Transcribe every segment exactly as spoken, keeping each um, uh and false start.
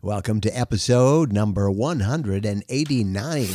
Welcome to episode number one hundred eighty-nine.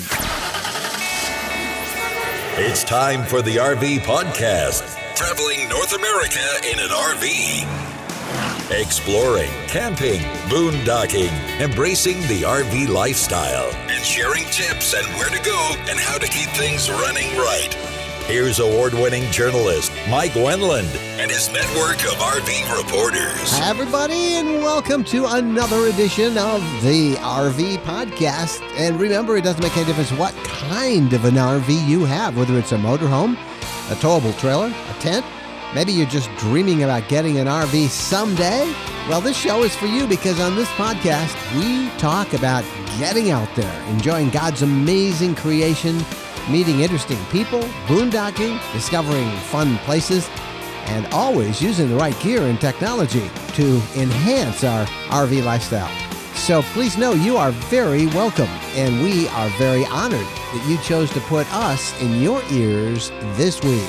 It's time for the R V Podcast, traveling North America in an R V. Exploring, camping, boondocking, embracing the R V lifestyle, and sharing tips on where to go and how to keep things running right. Here's award-winning journalist Mike Wendland and his network of R V reporters. Hi, everybody, and welcome to another edition of the R V Podcast. And remember, it doesn't make any difference what kind of an R V you have, whether it's a motorhome, a towable trailer, a tent. Maybe you're just dreaming about getting an R V someday. Well, this show is for you because on this podcast, we talk about getting out there, enjoying God's amazing creation, meeting interesting people, boondocking, discovering fun places, and always using the right gear and technology to enhance our R V lifestyle. So please know you are very welcome, and we are very honored that you chose to put us in your ears this week.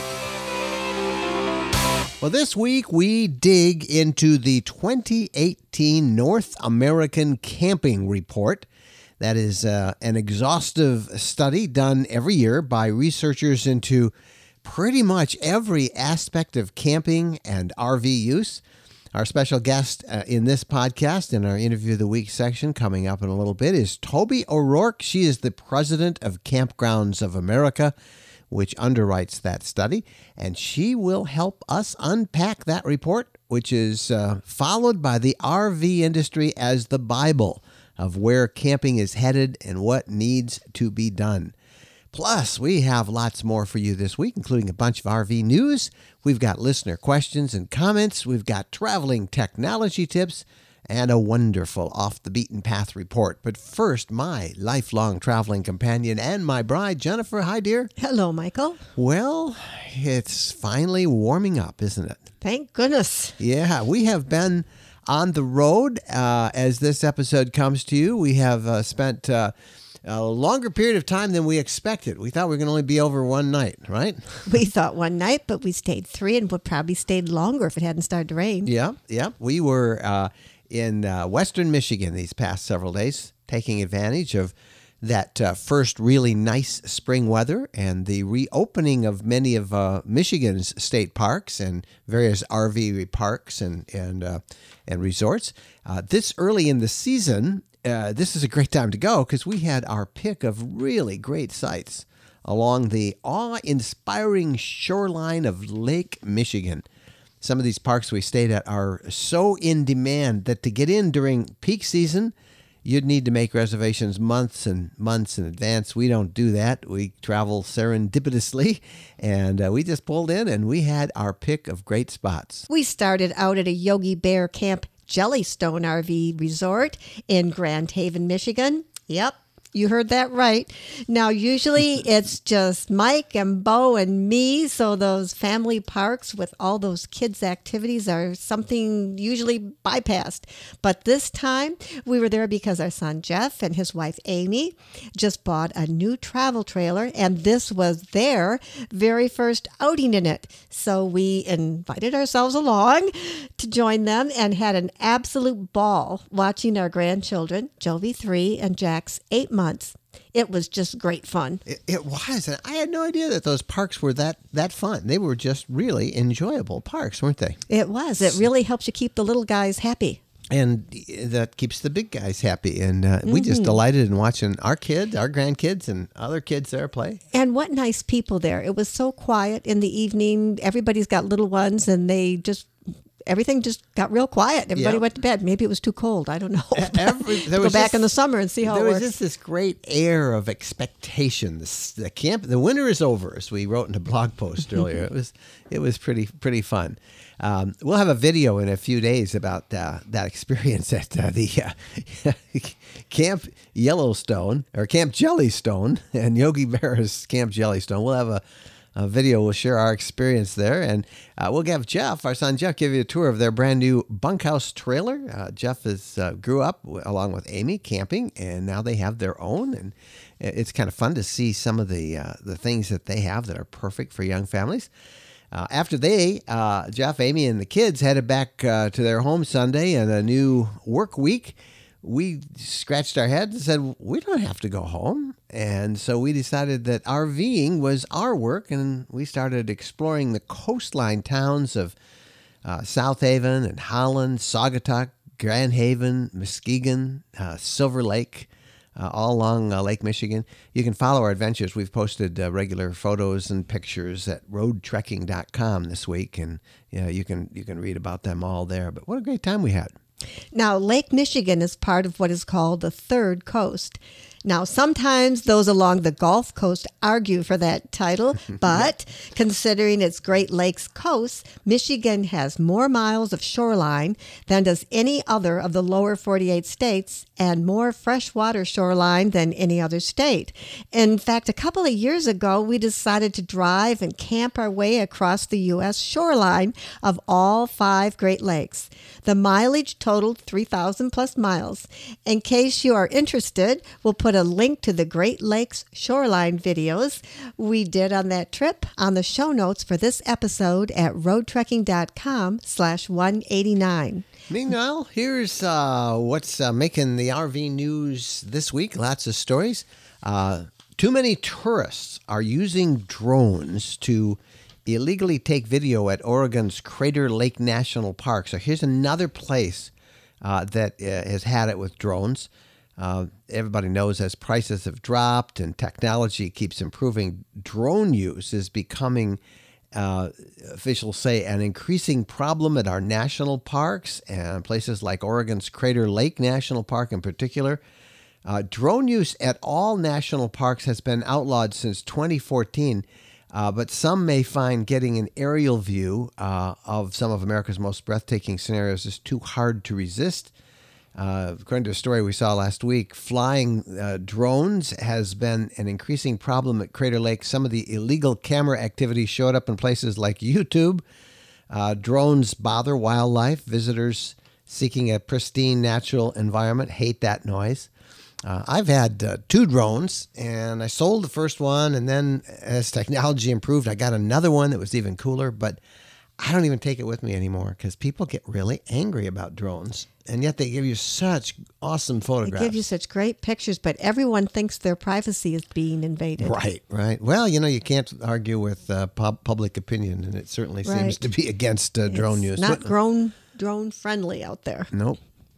Well, this week we dig into the twenty eighteen North American Camping Report. That is uh, an exhaustive study done every year by researchers into pretty much every aspect of camping and R V use. Our special guest uh, in this podcast, in our Interview of the Week section coming up in a little bit, is Toby O'Rourke. She is the president of Campgrounds of America, which underwrites that study, and she will help us unpack that report, which is uh, followed by the R V industry as the Bible of where camping is headed and what needs to be done. Plus, we have lots more for you this week, including a bunch of R V news. We've got listener questions and comments. We've got traveling technology tips and a wonderful off-the-beaten-path report. But first, my lifelong traveling companion and my bride, Jennifer. Hi, dear. Hello, Michael. Well, it's finally warming up, isn't it? Thank goodness. Yeah, we have been on the road uh, as this episode comes to you. We have uh, spent uh, a longer period of time than we expected. We thought we were going to only be over one night, right? We thought one night, but we stayed three and would probably stayed longer if it hadn't started to rain. Yeah, yeah. We were uh, in uh, western Michigan these past several days, taking advantage of that uh, first really nice spring weather and the reopening of many of uh, Michigan's state parks and various R V parks and and uh, and resorts. Uh, this early in the season, uh, this is a great time to go because we had our pick of really great sites along the awe-inspiring shoreline of Lake Michigan. Some of these parks we stayed at are so in demand that to get in during peak season, you'd need to make reservations months and months in advance. We don't do that. We travel serendipitously, and uh, we just pulled in, and we had our pick of great spots. We started out at a Yogi Bear Camp Jellystone R V Resort in Grand Haven, Michigan. Yep. You heard that right. Now, usually it's just Mike and Bo and me, so those family parks with all those kids' activities are something usually bypassed. But this time, we were there because our son Jeff and his wife Amy just bought a new travel trailer, and this was their very first outing in it. So we invited ourselves along to join them and had an absolute ball watching our grandchildren, Jovi three and Jax eight months. months. It was just great fun. It, it was. And I had no idea that those parks were that, that fun. They were just really enjoyable parks, weren't they? It was. It really helps you keep the little guys happy. And that keeps the big guys happy. And uh, mm-hmm. we just delighted in watching our kids, our grandkids, and other kids there play. And what nice people there. It was so quiet in the evening. Everybody's got little ones, and they just... Everything just got real quiet. Everybody yep. went to bed. Maybe it was too cold. I don't know. Every, there Go was back just, in the summer and see how there it works. There was just this great air of expectation. This, the camp, the winter is over, as we wrote in a blog post earlier. It was, it was pretty, pretty fun. Um, we'll have a video in a few days about uh, that experience at uh, the uh, Camp Yellowstone or Camp Jellystone and Yogi Bear's Camp Jellystone. We'll have a. A video will share our experience there, and uh, we'll have Jeff, our son Jeff, give you a tour of their brand new bunkhouse trailer. Uh, Jeff is uh, grew up w- along with Amy camping, and now they have their own, and it's kind of fun to see some of the uh, the things that they have that are perfect for young families. Uh, after they, uh, Jeff, Amy, and the kids headed back uh, to their home Sunday and a new work week, we scratched our heads and said, we don't have to go home. And so we decided that RVing was our work, and we started exploring the coastline towns of uh, South Haven and Holland, Saugatuck, Grand Haven, Muskegon, uh, Silver Lake, uh, all along uh, Lake Michigan. You can follow our adventures. We've posted uh, regular photos and pictures at road trekking dot com this week, and you know, you can you can read about them all there. But what a great time we had. Now, Lake Michigan is part of what is called the Third Coast. Now, sometimes those along the Gulf Coast argue for that title, but considering its Great Lakes coast, Michigan has more miles of shoreline than does any other of the lower forty-eight states, and more freshwater shoreline than any other state. In fact, a couple of years ago, we decided to drive and camp our way across the U S shoreline of all five Great Lakes. The mileage totaled three thousand plus miles. In case you are interested, we'll put a link to the Great Lakes shoreline videos we did on that trip on the show notes for this episode at road trekking dot com slash one eighty-nine. Meanwhile, here's uh, what's uh, making the R V news this week. Lots of stories. Uh, too many tourists are using drones to illegally take video at Oregon's Crater Lake National Park. So here's another place uh, that uh, has had it with drones. Uh, everybody knows as prices have dropped and technology keeps improving, drone use is becoming, uh, officials say, an increasing problem at our national parks and places like Oregon's Crater Lake National Park in particular. Uh, drone use at all national parks has been outlawed since twenty fourteen. Uh, but some may find getting an aerial view uh, of some of America's most breathtaking scenarios is too hard to resist. Uh, according to a story we saw last week, flying uh, drones has been an increasing problem at Crater Lake. Some of the illegal camera activity showed up in places like YouTube. Uh, drones bother wildlife. Visitors seeking a pristine natural environment hate that noise. Uh, I've had uh, two drones, and I sold the first one, and then as technology improved, I got another one that was even cooler, but I don't even take it with me anymore because people get really angry about drones, and yet they give you such awesome photographs. They give you such great pictures, but everyone thinks their privacy is being invaded. Right, right. Well, you know, you can't argue with uh, pub- public opinion, and it certainly Right. seems to be against uh, drone It's use. not drone, drone friendly out there. Nope.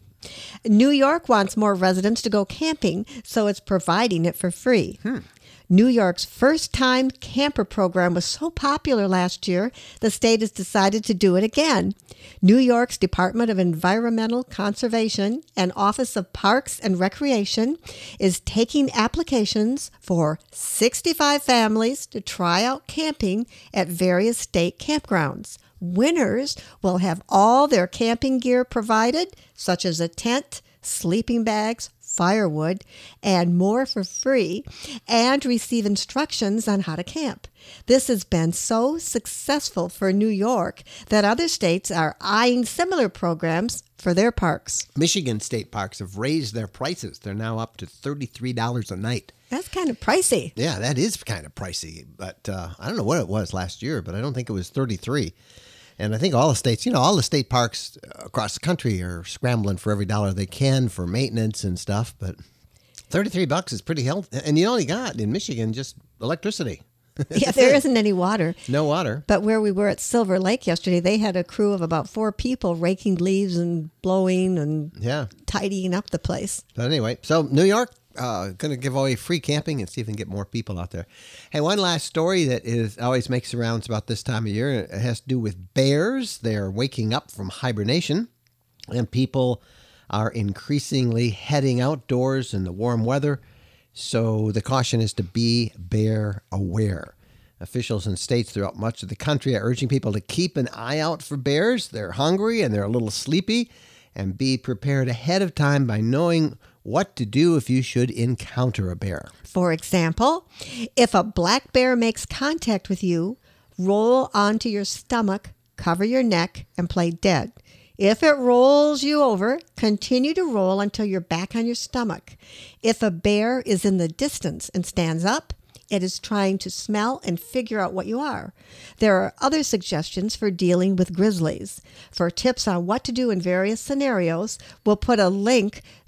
New York wants more residents to go camping, so it's providing it for free. Hmm. New York's first-time camper program was so popular last year, the state has decided to do it again. New York's Department of Environmental Conservation and Office of Parks and Recreation is taking applications for sixty-five families to try out camping at various state campgrounds. Winners will have all their camping gear provided, such as a tent, sleeping bags, firewood, and more for free, and receive instructions on how to camp. This has been so successful for New York that other states are eyeing similar programs for their parks. Michigan state parks have raised their prices. They're now up to thirty-three dollars a night. That's kind of pricey. Yeah, that is kind of pricey, but uh, I don't know what it was last year, but I don't think it was thirty-three. And I think all the states, you know, all the state parks across the country are scrambling for every dollar they can for maintenance and stuff. But thirty-three bucks is pretty healthy. And you only got in Michigan just electricity. Yeah, there isn't any water. No water. But where we were at Silver Lake yesterday, they had a crew of about four people raking leaves and blowing and Yeah. tidying up the place. But anyway, so New York, uh, going to give away free camping and see if we can get more people out there. Hey, one last story that is always makes the rounds about this time of year. It has to do with bears. They're waking up from hibernation, and people are increasingly heading outdoors in the warm weather. So the caution is to be bear aware. Officials in states throughout much of the country are urging people to keep an eye out for bears. They're hungry and they're a little sleepy, and be prepared ahead of time by knowing what to do if you should encounter a bear. For example, if a black bear makes contact with you, roll onto your stomach, cover your neck, and play dead. If it rolls you over, continue to roll until you're back on your stomach. If a bear is in the distance and stands up, it is trying to smell and figure out what you are. There are other suggestions for dealing with grizzlies. For tips on what to do in various scenarios, we'll put a link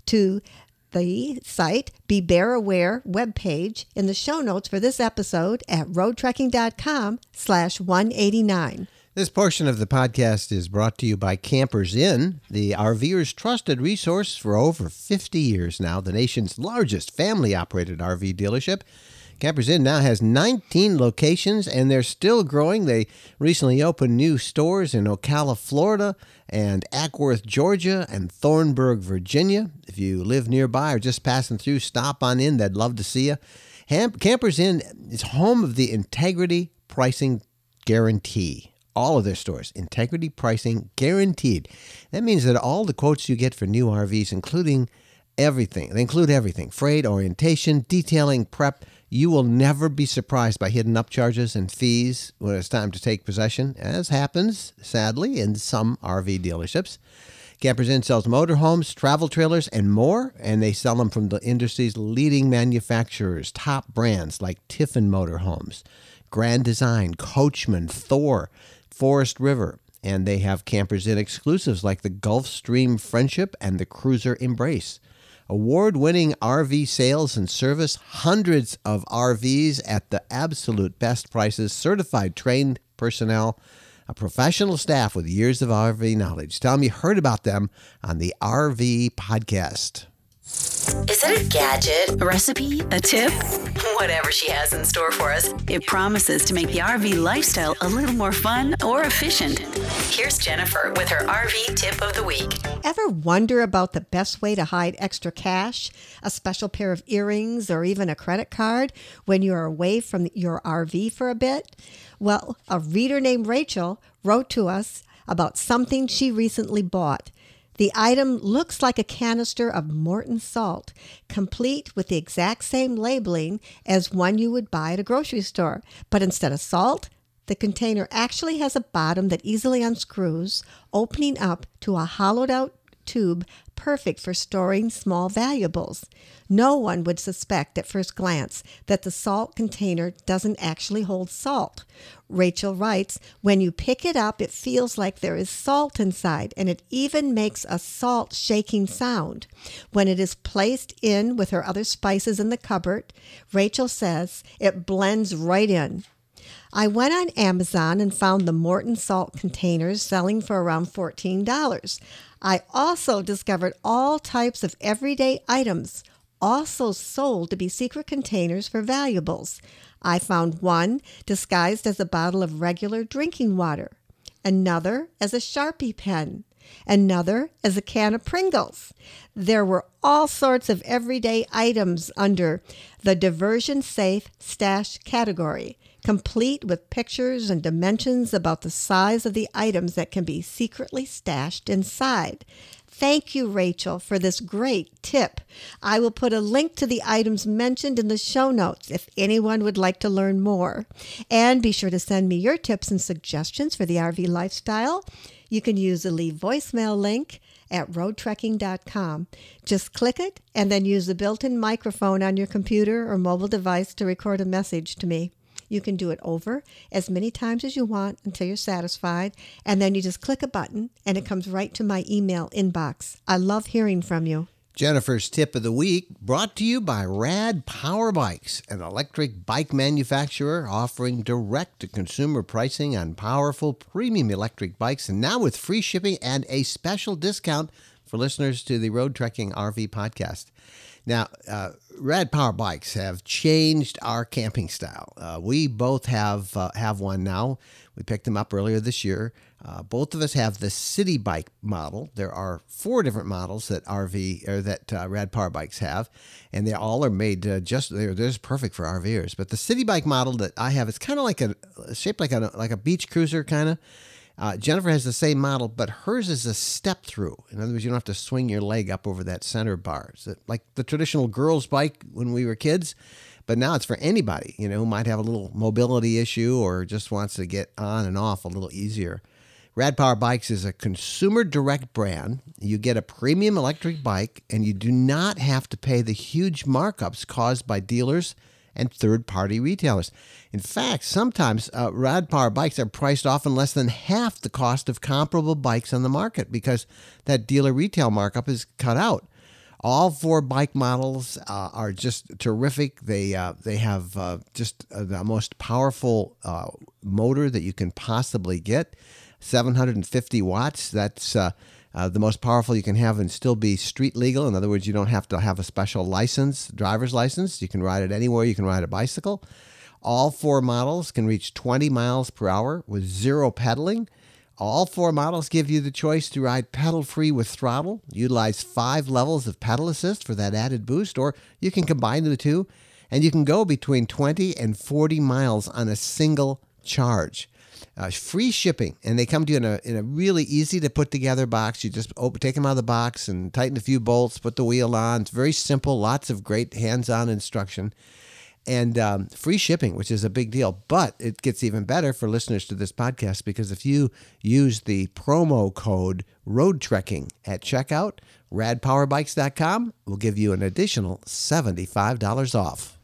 to the site Be Bear Aware webpage in the show notes for this episode at roadtrekking.com slash 189. This portion of the podcast is brought to you by Campers Inn, the RVer's trusted resource for over fifty years now, the nation's largest family-operated R V dealership. Campers Inn now has nineteen locations, and they're still growing. They recently opened new stores in Ocala, Florida, and Ackworth, Georgia, and Thornburg, Virginia. If you live nearby or just passing through, stop on in. They'd love to see you. Ham- Campers Inn is home of the Integrity Pricing Guarantee. All of their stores, integrity pricing guaranteed. That means that all the quotes you get for new R Vs, including everything, they include everything, freight, orientation, detailing, prep. You will never be surprised by hidden upcharges and fees when it's time to take possession, as happens, sadly, in some R V dealerships. Campers Inn sells motorhomes, travel trailers, and more, and they sell them from the industry's leading manufacturers, top brands like Tiffin Motorhomes, Grand Design, Coachman, Thor, Forest River, and they have Campers Inn exclusives like the Gulfstream Friendship and the Cruiser Embrace. Award-winning R V sales and service, hundreds of R Vs at the absolute best prices, certified trained personnel, a professional staff with years of R V knowledge. Tell them you heard about them on the R V podcast. Is it a gadget, a recipe, a tip? Whatever she has in store for us, it promises to make the R V lifestyle a little more fun or efficient. Here's Jennifer with her R V tip of the week. Ever wonder about the best way to hide extra cash, a special pair of earrings, or even a credit card when you are away from your R V for a bit? Well, a reader named Rachel wrote to us about something she recently bought. The item looks like a canister of Morton salt, complete with the exact same labeling as one you would buy at a grocery store. But instead of salt, the container actually has a bottom that easily unscrews, opening up to a hollowed-out tube perfect for storing small valuables. No one would suspect at first glance that the salt container doesn't actually hold salt. Rachel writes, when you pick it up, it feels like there is salt inside, and it even makes a salt shaking sound. When it is placed in with her other spices in the cupboard, Rachel says it blends right in. I went on Amazon and found the Morton salt containers selling for around fourteen dollars. I also discovered all types of everyday items, also sold to be secret containers for valuables. I found one disguised as a bottle of regular drinking water, another as a Sharpie pen, another as a can of Pringles. There were all sorts of everyday items under the diversion safe stash category, complete with pictures and dimensions about the size of the items that can be secretly stashed inside. Thank you, Rachel, for this great tip. I will put a link to the items mentioned in the show notes if anyone would like to learn more. And be sure to send me your tips and suggestions for the R V lifestyle. You can use the Leave voicemail link at road trekking dot com. Just click it and then use the built-in microphone on your computer or mobile device to record a message to me. You can do it over as many times as you want until you're satisfied, and then you just click a button and it comes right to my email inbox. I love hearing from you. Jennifer's tip of the week brought to you by Rad Power Bikes, an electric bike manufacturer offering direct-to-consumer pricing on powerful premium electric bikes, and now with free shipping and a special discount for listeners to the Road Trekking R V podcast. Now, uh, Rad Power Bikes have changed our camping style. Uh, we both have uh, have one now. We picked them up earlier this year. Uh, both of us have the City Bike model. There are four different models that R V or that uh, Rad Power Bikes have, and they all are made uh, just they're, they're just perfect for RVers. But the City Bike model that I have is kind of like a shaped like a like a beach cruiser kind of. Uh, Jennifer has the same model, but hers is a step-through. In other words, you don't have to swing your leg up over that center bar. It's like the traditional girls' bike when we were kids, but now it's for anybody, you know, who might have a little mobility issue or just wants to get on and off a little easier. Rad Power Bikes is a consumer direct brand. You get a premium electric bike, and you do not have to pay the huge markups caused by dealers and third-party retailers. In fact, sometimes uh, Rad Power Bikes are priced often less than half the cost of comparable bikes on the market because that dealer retail markup is cut out. All four bike models uh, are just terrific. They uh, they have uh, just uh, the most powerful uh, motor that you can possibly get, seven hundred fifty watts. That's uh, uh, the most powerful you can have and still be street legal. In other words, you don't have to have a special license, driver's license. You can ride it anywhere. You can ride a bicycle. All four models can reach twenty miles per hour with zero pedaling. All four models give you the choice to ride pedal-free with throttle, utilize five levels of pedal assist for that added boost, or you can combine the two, and you can go between twenty and forty miles on a single charge. Uh, free shipping, and they come to you in a in a really easy-to-put-together box. You just open, take them out of the box and tighten a few bolts, put the wheel on. It's very simple, lots of great hands-on instruction. And um, free shipping, which is a big deal. But it gets even better for listeners to this podcast because if you use the promo code ROADTREKKING at checkout, rad power bikes dot com will give you an additional seventy-five dollars off.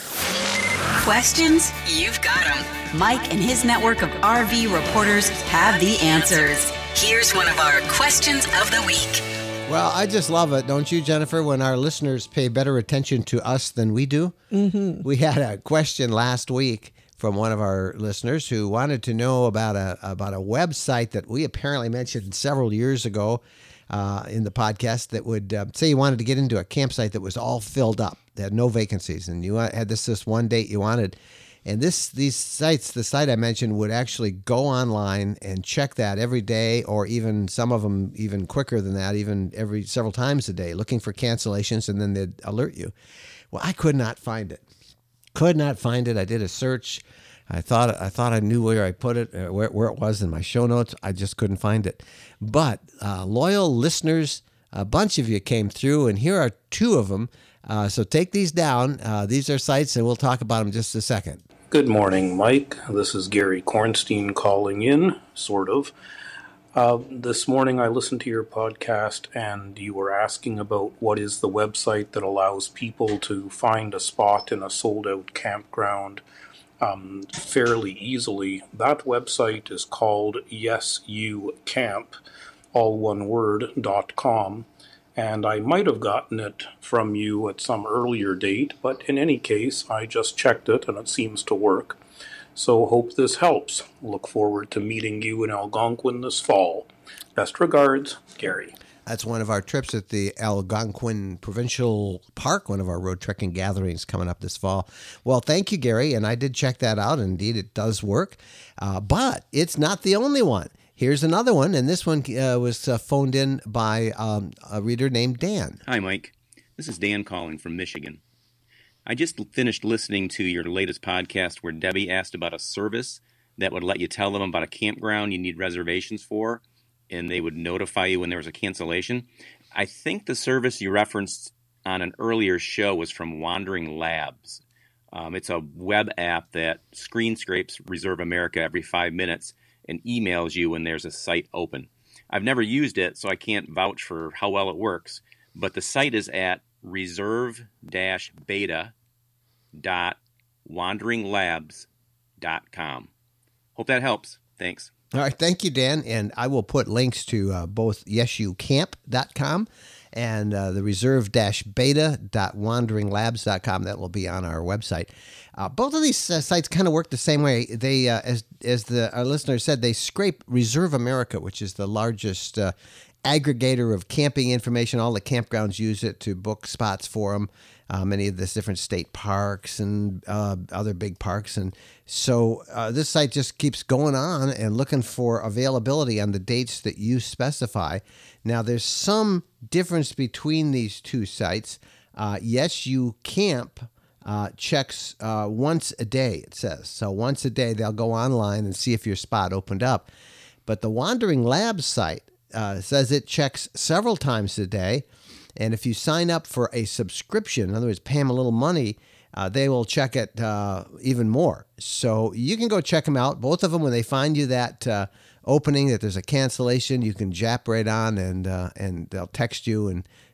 Questions? You've got them. Mike and his network of R V reporters have the answers. Here's one of our questions of the week. Well, I just love it, don't you, Jennifer, when our listeners pay better attention to us than we do? Mm-hmm. We had a question last week from one of our listeners who wanted to know about a about a website that we apparently mentioned several years ago uh, in the podcast that would uh, say you wanted to get into a campsite that was all filled up, that had no vacancies, and you had this this one date you wanted. And this these sites, the site I mentioned, would actually go online and check that every day, or even some of them even quicker than that, even every several times a day, looking for cancellations, and then they'd alert you. Well, I could not find it. Could not find it. I did a search. I thought I thought I knew where I put it, uh, where, where it was in my show notes. I just couldn't find it. But uh, loyal listeners, a bunch of you came through, and here are two of them. Uh, so take these down. Uh, these are sites, and we'll talk about them in just a second. Good morning, Mike. This is Gary Kornstein calling in, sort of. Uh, this morning I listened to your podcast, and you were asking about what is the website that allows people to find a spot in a sold-out campground um, fairly easily. That website is called Yes You Camp, all one word, dot com. And I might have gotten it from you at some earlier date, but in any case, I just checked it and it seems to work. So hope this helps. Look forward to meeting you in Algonquin this fall. Best regards, Gary. That's one of our trips at the Algonquin Provincial Park, one of our road trekking gatherings coming up this fall. Well, thank you, Gary, and I did check that out. Indeed, it does work, uh, but it's not the only one. Here's another one, and this one uh, was uh, phoned in by um, a reader named Dan. Hi, Mike. This is Dan calling from Michigan. I just finished listening to your latest podcast where Debbie asked about a service that would let you tell them about a campground you need reservations for, and they would notify you when there was a cancellation. I think the service you referenced on an earlier show was from Wandering Labs. Um, it's a web app that screen scrapes Reserve America every five minutes and emails you when there's a site open. I've never used it, so I can't vouch for how well it works, but the site is at reserve dash beta dot wandering labs dot com. Hope that helps. Thanks. All right, thank you, Dan, and I will put links to uh, both yes you camp dot com and uh, the reserve dash beta dot wandering labs dot com. That will be on our website. Uh, both of these uh, sites kind of work the same way. They, uh, as as the our listener said, they scrape Reserve America, which is the largest uh, aggregator of camping information. All the campgrounds use it to book spots for them. Uh, many of the different state parks and uh, other big parks. And so uh, this site just keeps going on and looking for availability on the dates that you specify. Now, there's some difference between these two sites. Uh, Yes You Camp uh, checks uh, once a day, it says. So once a day, they'll go online and see if your spot opened up. But the Wandering Labs site uh, says it checks several times a day. And if you sign up for a subscription, in other words, pay them a little money, uh, they will check it uh, even more. So you can go check them out. Both of them, when they find you that uh, opening, that there's a cancellation, you can jap right on and uh, and they'll text you and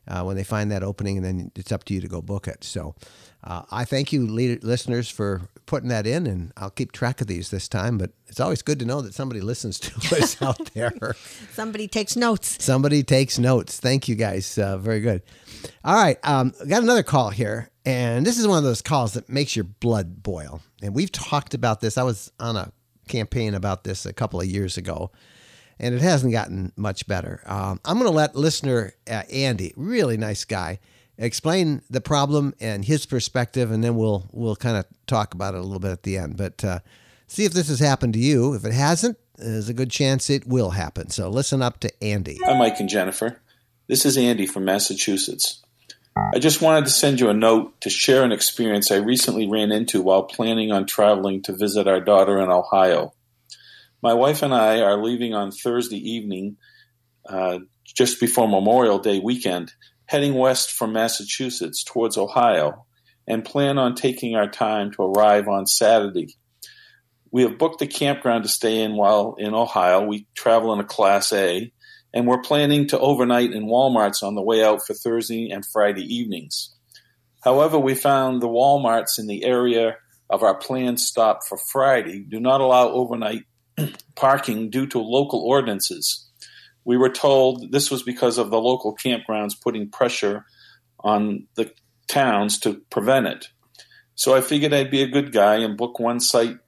uh, when they find that opening, and then it's up to you to go book it. So uh, I thank you, le- listeners, for putting that in, and I'll keep track of these this time. But it's always good to know that somebody listens to us out there. Somebody takes notes. Somebody takes notes. Thank you, guys. Uh, very good. All right. Um, got another call here, and this is one of those calls that makes your blood boil. And we've talked about this. I was on a campaign about this a couple of years ago, and it hasn't gotten much better. Um, I'm going to let listener uh, Andy, really nice guy, explain the problem and his perspective, and then we'll we'll kind of talk about it a little bit at the end. But uh, see if this has happened to you. If it hasn't, there's a good chance it will happen. So listen up to Andy. Hi, Mike and Jennifer. This is Andy from Massachusetts. I just wanted to send you a note to share an experience I recently ran into while planning on traveling to visit our daughter in Ohio. My wife and I are leaving on Thursday evening, uh, just before Memorial Day weekend, heading west from Massachusetts towards Ohio, and plan on taking our time to arrive on Saturday. We have booked a campground to stay in while in Ohio. We travel in a Class A, and we're planning to overnight in Walmarts on the way out for Thursday and Friday evenings. However, we found the Walmarts in the area of our planned stop for Friday do not allow overnight parking due to local ordinances. We were told this was because of the local campgrounds putting pressure on the towns to prevent it. So I figured I'd be a good guy and book one site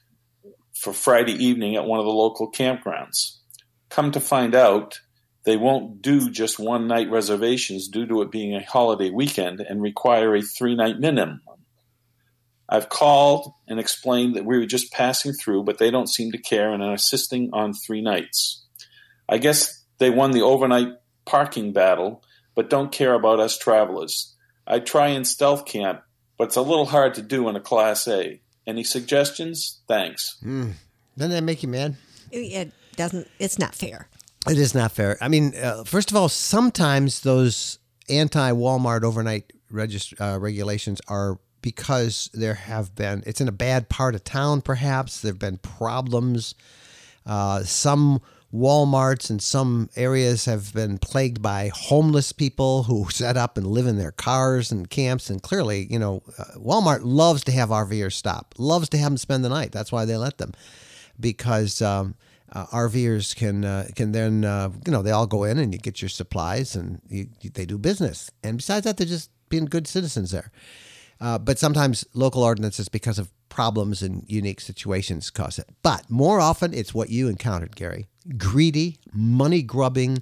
for Friday evening at one of the local campgrounds. Come to find out, they won't do just one-night reservations due to it being a holiday weekend and require a three-night minimum. I've called and explained that we were just passing through, but they don't seem to care and are insisting on three nights. I guess they won the overnight parking battle, but don't care about us travelers. I try and stealth camp, but it's a little hard to do in a Class A. Any suggestions? Thanks. Mm. Doesn't that make you mad? It doesn't. It's not fair. It is not fair. I mean, uh, first of all, sometimes those anti-Walmart overnight regist- uh, regulations are because there have been, it's in a bad part of town, perhaps. There have been problems. Uh, some Walmarts in some areas have been plagued by homeless people who set up and live in their cars and camps. And clearly, you know, uh, Walmart loves to have RVers stop, loves to have them spend the night. That's why they let them, because um, uh, RVers can uh, can then, uh, you know, they all go in and you get your supplies and you, you, they do business. And besides that, they're just being good citizens there. Uh, but sometimes local ordinances, because of problems and unique situations, cause it. But more often, it's what you encountered, Gary. Greedy, money-grubbing.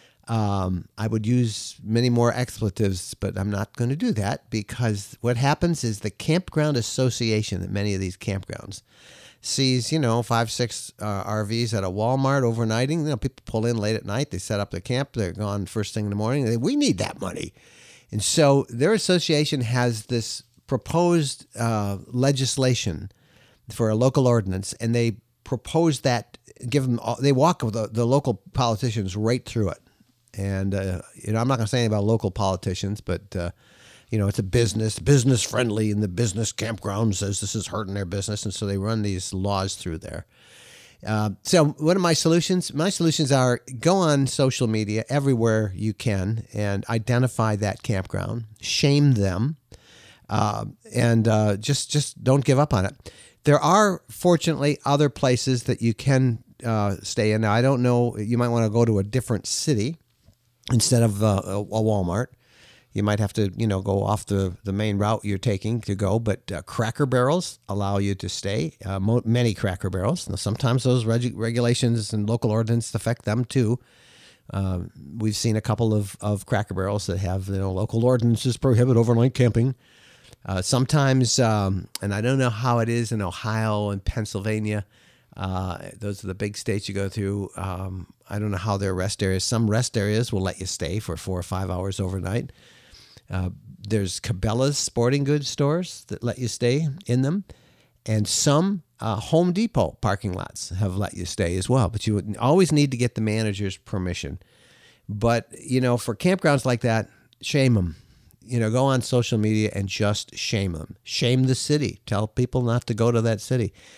Um, I would use many more expletives, but I'm not going to do that, because what happens is the campground association at many of these campgrounds sees, you know, five, six uh, R Vs at a Walmart overnighting. You know, people pull in late at night. They set up their camp. They're gone first thing in the morning. They, we need that money. And so their association has this proposed uh, legislation for a local ordinance, and they propose that, give them, they walk the, the local politicians right through it. And, uh, you know, I'm not going to say anything about local politicians, but, uh, you know, it's a business, business friendly, and the business campground says this is hurting their business. And so they run these laws through there. Uh, so what are my solutions? My solutions are go on social media everywhere you can and identify that campground, shame them, uh, and uh, just just don't give up on it. There are, fortunately, other places that you can uh, stay in. Now, I don't know, you might want to go to a different city instead of uh, a, a Walmart. You might have to, you know, go off the, the main route you're taking to go, but uh, Cracker Barrels allow you to stay, uh, mo- many Cracker Barrels. Now, sometimes those reg- regulations and local ordinances affect them too. Uh, we've seen a couple of, of Cracker Barrels that have, you know, local ordinances prohibit overnight camping. Uh, sometimes, um, and I don't know how it is in Ohio and Pennsylvania, uh, those are the big states you go through. Um, I don't know how their rest areas, some rest areas will let you stay for four or five hours overnight. Uh, there's Cabela's sporting goods stores that let you stay in them. And some uh, Home Depot parking lots have let you stay as well. But you would always need to get the manager's permission. But, you know, for campgrounds like that, shame them. You know, go on social media and just shame them. Shame the city. Tell people not to go to that city.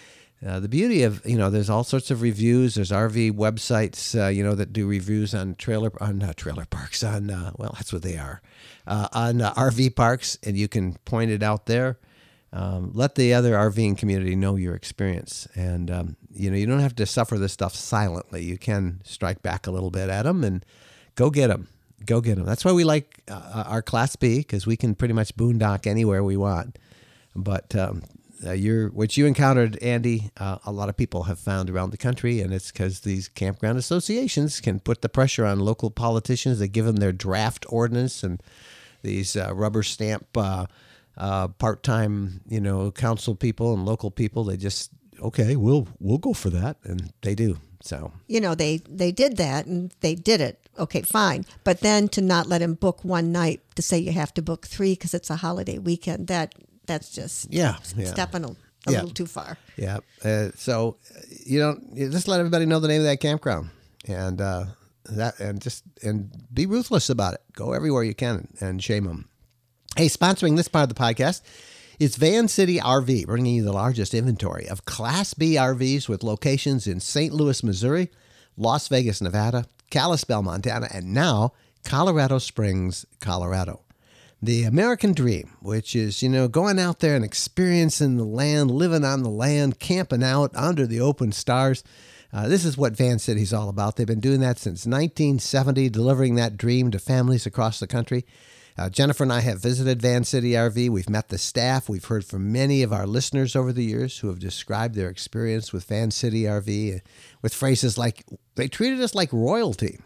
Uh, the beauty of, you know, there's all sorts of reviews. There's R V websites, uh, you know, that do reviews on trailer on uh, trailer parks, on, uh, well, that's what they are, uh, on uh, R V parks, and you can point it out there. Um, let the other RVing community know your experience. And, um, you know, you don't have to suffer this stuff silently. You can strike back a little bit at them and go get them. Go get them. That's why we like uh, our Class B, because we can pretty much boondock anywhere we want. But um, uh, you're, what you encountered, Andy, uh, a lot of people have found around the country, and it's because these campground associations can put the pressure on local politicians. They give them their draft ordinance and these uh, rubber stamp uh, uh, part-time, you know, council people and local people. They just, okay, we'll we'll go for that, and they do. So, you know, they, they did that and they did it. Okay, fine. But then to not let him book one night, to say you have to book three because it's a holiday weekend, that that's just yeah, yeah. stepping a, a yeah. little too far. Yeah. Uh, so, you know, you just let everybody know the name of that campground, and uh, that, and just and be ruthless about it. Go everywhere you can and shame them. Hey, sponsoring this part of the podcast is Van City R V, bringing you the largest inventory of Class B R Vs with locations in Saint Louis, Missouri, Las Vegas, Nevada, Kalispell, Montana, and now Colorado Springs, Colorado. The American dream, which is, you know, going out there and experiencing the land, living on the land, camping out under the open stars. Uh, this is what Van City's all about. They've been doing that since nineteen seventy, delivering that dream to families across the country. Uh, Jennifer and I have visited Van City R V. We've met the staff. We've heard from many of our listeners over the years who have described their experience with Van City R V with phrases like, they treated us like royalty.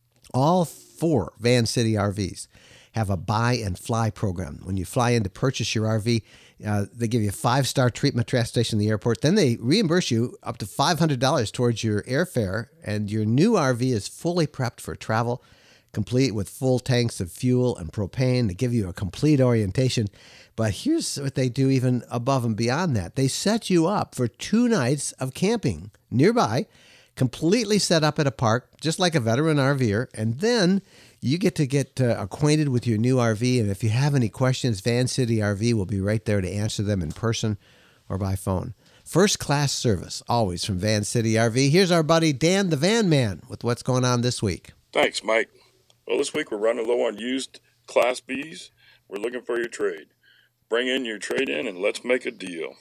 All four Van City R Vs have a buy and fly program. When you fly in to purchase your R V, uh, they give you a five-star treatment transportation in the airport. Then they reimburse you up to five hundred dollars towards your airfare, and your new R V is fully prepped for travel, complete with full tanks of fuel and propane to give you a complete orientation. But here's what they do even above and beyond that. They set you up for two nights of camping nearby, completely set up at a park, just like a veteran RVer. And then you get to get uh, acquainted with your new R V. And if you have any questions, Van City R V will be right there to answer them in person or by phone. First class service, always from Van City R V. Here's our buddy Dan the Van Man with what's going on this week. Thanks, Mike. Well, this week we're running low on used Class Bs. We're looking for your trade. Bring in your trade in and let's make a deal.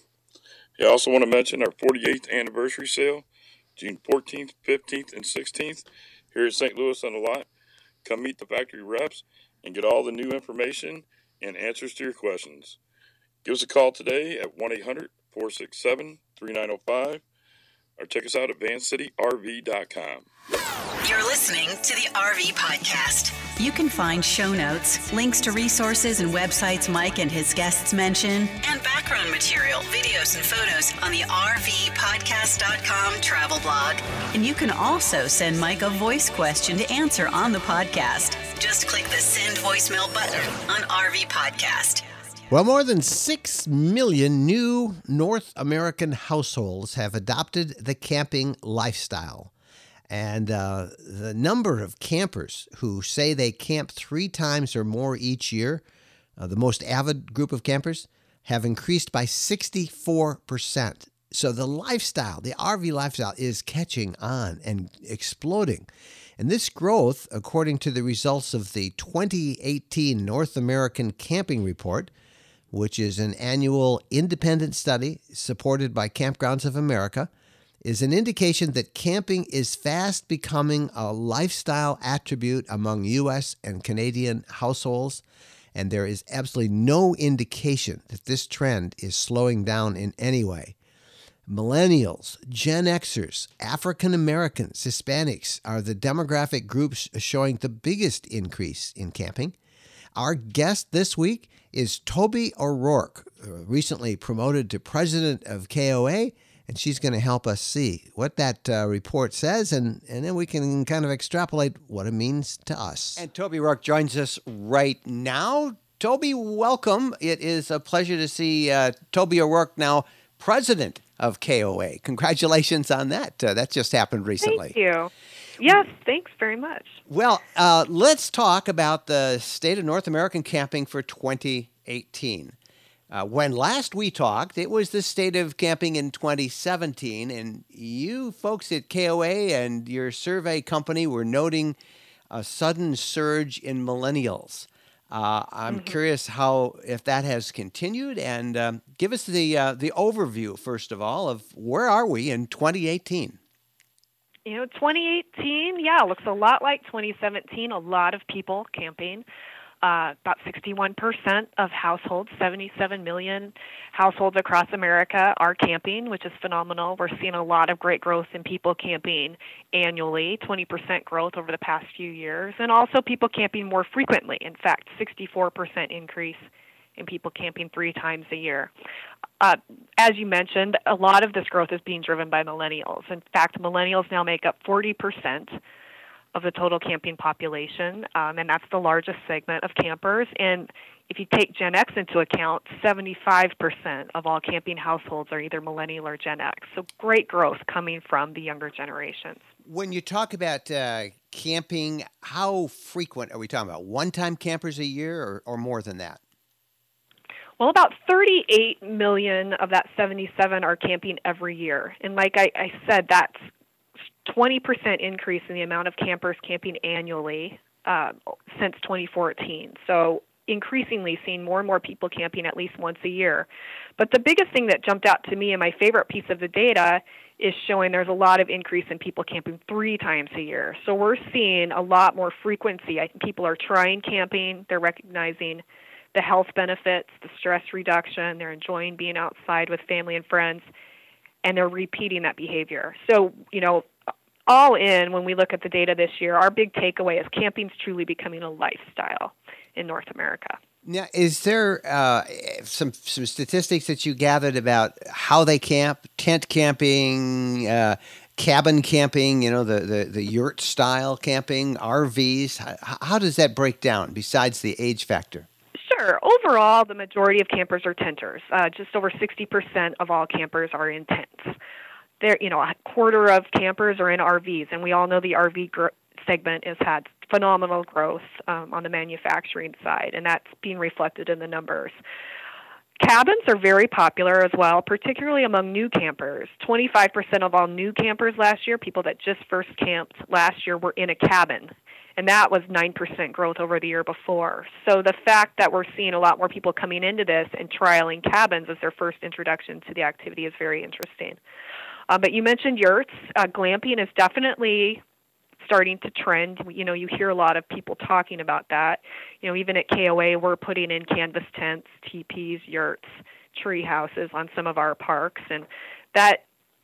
I also want to mention our forty-eighth anniversary sale, June fourteenth, fifteenth, and sixteenth, here in Saint Louis on the lot. Come meet the factory reps and get all the new information and answers to your questions. Give us a call today at one eight hundred, four six seven, three nine zero five or check us out at van city r v dot com. You're listening to the R V Podcast. You can find show notes, links to resources and websites Mike and his guests mention, and background material, videos, and photos on the r v podcast dot com travel blog. And you can also send Mike a voice question to answer on the podcast. Just click the send voicemail button on R V Podcast. Well, more than six million new North American households have adopted the camping lifestyle. And uh, the number of campers who say they camp three times or more each year, uh, the most avid group of campers, have increased by sixty-four percent. So the lifestyle, the R V lifestyle, is catching on and exploding. And this growth, according to the results of the twenty eighteen North American Camping Report, which is an annual independent study supported by Campgrounds of America, is an indication that camping is fast becoming a lifestyle attribute among U S and Canadian households, and there is absolutely no indication that this trend is slowing down in any way. Millennials, Gen Xers, African Americans, Hispanics are the demographic groups showing the biggest increase in camping. Our guest this week is Toby O'Rourke, recently promoted to president of K O A, and she's going to help us see what that uh, report says, and, and then we can kind of extrapolate what it means to us. And Toby O'Rourke joins us right now. Toby, welcome. It is a pleasure to see uh, Toby O'Rourke now president of K O A. Congratulations on that. Uh, that just happened recently. Thank you. Yes, thanks very much. Well, uh, let's talk about the state of North American camping for twenty eighteen. Uh, when last we talked, it was the state of camping in twenty seventeen, and you folks at K O A and your survey company were noting a sudden surge in millennials. Uh, I'm Mm-hmm. curious how if that has continued, and um, give us the uh, the overview first of all of where are we in twenty eighteen. You know, twenty eighteen, yeah, looks a lot like twenty seventeen. A lot of people camping. Uh, about sixty-one percent of households, seventy-seven million households across America are camping, which is phenomenal. We're seeing a lot of great growth in people camping annually, twenty percent growth over the past few years, and also people camping more frequently. In fact, sixty-four percent increase in people camping three times a year. Uh, as you mentioned, a lot of this growth is being driven by millennials. In fact, millennials now make up forty percent of the total camping population, um, and that's the largest segment of campers. And if you take Gen X into account, seventy-five percent of all camping households are either millennial or Gen X. So great growth coming from the younger generations. When you talk about uh, camping, how frequent are we talking about? One-time campers a year or, or more than that? Well, about thirty-eight million of that seventy-seven are camping every year. And like I, I said, that's twenty percent increase in the amount of campers camping annually uh, since twenty fourteen. So increasingly seeing more and more people camping at least once a year. But the biggest thing that jumped out to me and my favorite piece of the data is showing there's a lot of increase in people camping three times a year. So we're seeing a lot more frequency. I think people are trying camping. They're recognizing the health benefits, the stress reduction. They're enjoying being outside with family and friends, and they're repeating that behavior. So, you know, all in, when we look at the data this year, our big takeaway is camping's truly becoming a lifestyle in North America. Now, is there uh, some some statistics that you gathered about how they camp, tent camping, uh, cabin camping, you know, the, the, the yurt style camping, R Vs? How, how does that break down besides the age factor? Sure. Overall, the majority of campers are tenters. Uh, just over sixty percent of all campers are in tents. There, you know, a quarter of campers are in R Vs, and we all know the R V gr- segment has had phenomenal growth um, on the manufacturing side, and that's being reflected in the numbers. Cabins are very popular as well, particularly among new campers. twenty-five percent of all new campers last year, people that just first camped last year, were in a cabin, and that was nine percent growth over the year before. So the fact that we're seeing a lot more people coming into this and trialing cabins as their first introduction to the activity is very interesting. Uh, but you mentioned yurts. Uh, glamping is definitely starting to trend. You know, you hear a lot of people talking about that. You know, even at K O A, we're putting in canvas tents, teepees, yurts, tree houses on some of our parks, and that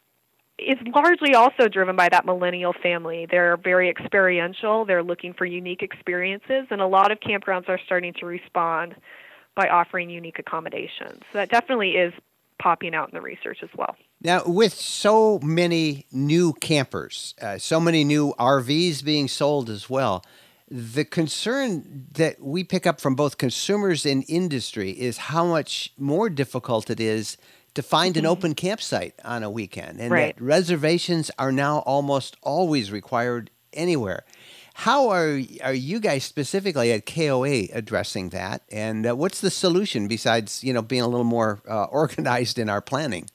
is largely also driven by that millennial family. They're very experiential. They're looking for unique experiences, and a lot of campgrounds are starting to respond by offering unique accommodations. So that definitely is popping out in the research as well. Now, with so many new campers, uh, so many new R Vs being sold as well, the concern that we pick up from both consumers and industry is how much more difficult it is to find an open campsite on a weekend, and Right. that reservations are now almost always required anywhere. How are are you guys specifically at K O A addressing that, and uh, what's the solution besides, you know, being a little more uh, organized in our planning?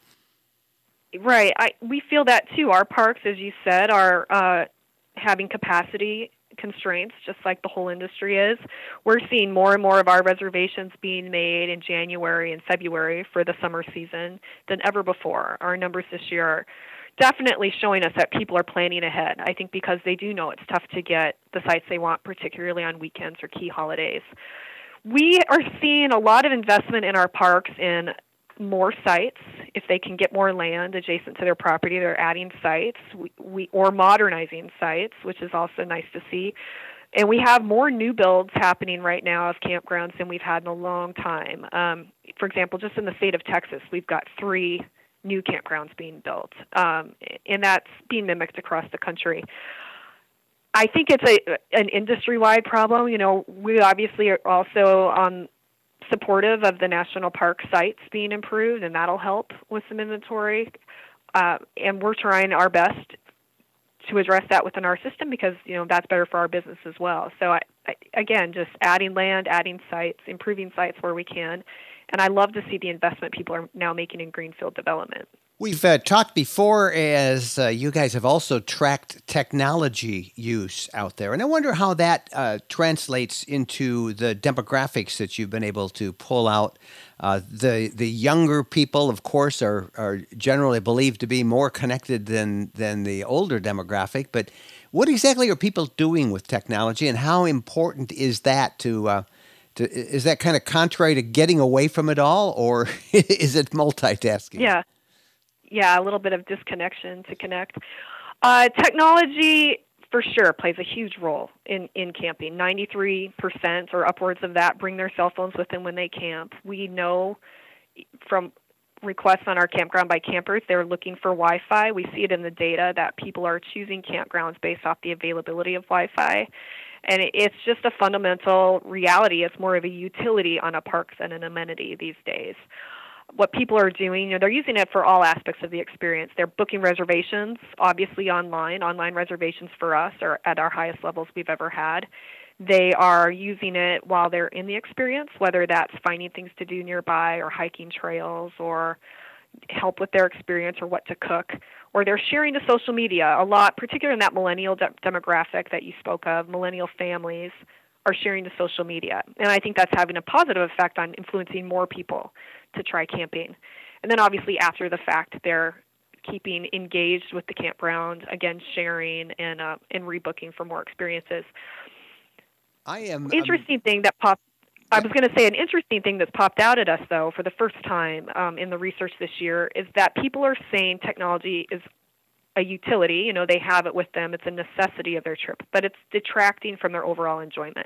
Right. I, we feel that too. Our parks, as you said, are uh, having capacity constraints, just like the whole industry is. We're seeing more and more of our reservations being made in January and February for the summer season than ever before. Our numbers this year are definitely showing us that people are planning ahead. I think because they do know it's tough to get the sites they want, particularly on weekends or key holidays. We are seeing a lot of investment in our parks in more sites. If they can get more land adjacent to their property, they're adding sites we, we or modernizing sites, which is also nice to see. And we have more new builds happening right now of campgrounds than we've had in a long time. Um, for example, just in the state of Texas, we've got three new campgrounds being built, um, and that's being mimicked across the country. I think it's a an industry-wide problem. You know, we obviously are also on supportive of the national park sites being improved, and that'll help with some inventory. Uh, and we're trying our best to address that within our system because, you know, that's better for our business as well. So, I, I, again, just adding land, adding sites, improving sites where we can. And I love to see the investment people are now making in greenfield development. We've uh, talked before as uh, you guys have also tracked technology use out there. And I wonder how that uh, translates into the demographics that you've been able to pull out. Uh, the the younger people, of course, are, are generally believed to be more connected than, than the older demographic. But what exactly are people doing with technology, and how important is that to, uh, to is that kind of contrary to getting away from it all, or is it multitasking? Yeah. Yeah, a little bit of disconnection to connect. Uh, technology, for sure, plays a huge role in, in camping. ninety-three percent or upwards of that bring their cell phones with them when they camp. We know from requests on our Campground by Campers, they're looking for Wi-Fi. We see it in the data that people are choosing campgrounds based off the availability of Wi-Fi. And it's just a fundamental reality. It's more of a utility on a park than an amenity these days. What people are doing, you know, they're using it for all aspects of the experience. They're booking reservations, obviously online. Online reservations for us are at our highest levels we've ever had. They are using it while they're in the experience, whether that's finding things to do nearby or hiking trails or help with their experience or what to cook. Or they're sharing to social media a lot, particularly in that millennial de- demographic that you spoke of. Millennial families are sharing to social media. And I think that's having a positive effect on influencing more people to try camping. And then obviously after the fact, they're keeping engaged with the campground, again, sharing and uh, and rebooking for more experiences. I am interesting um, thing that popped. I was going to say an interesting thing that's popped out at us though for the first time um, in the research this year is that people are saying technology is a utility. You know, they have it with them. It's a necessity of their trip, but it's detracting from their overall enjoyment.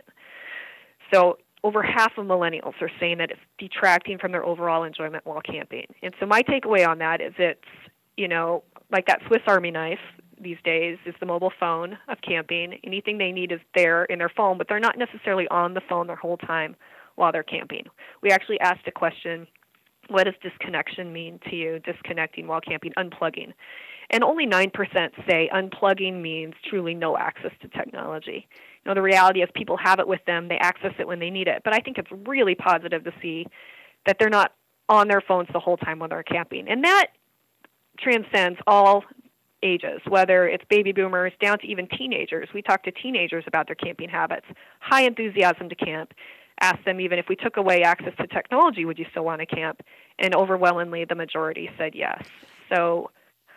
So over half of millennials are saying that it's detracting from their overall enjoyment while camping. And so my takeaway on that is it's, you know, like that Swiss Army knife these days is the mobile phone of camping. Anything they need is there in their phone, but they're not necessarily on the phone their whole time while they're camping. We actually asked a question, what does disconnection mean to you, disconnecting while camping, unplugging? And only nine percent say unplugging means truly no access to technology. You know, the reality is people have it with them. They access it when they need it. But I think it's really positive to see that they're not on their phones the whole time when they're camping. And that transcends all ages, whether it's baby boomers down to even teenagers. We talk to teenagers about their camping habits. High enthusiasm to camp. Ask them even if we took away access to technology, would you still want to camp? And overwhelmingly, the majority said yes. So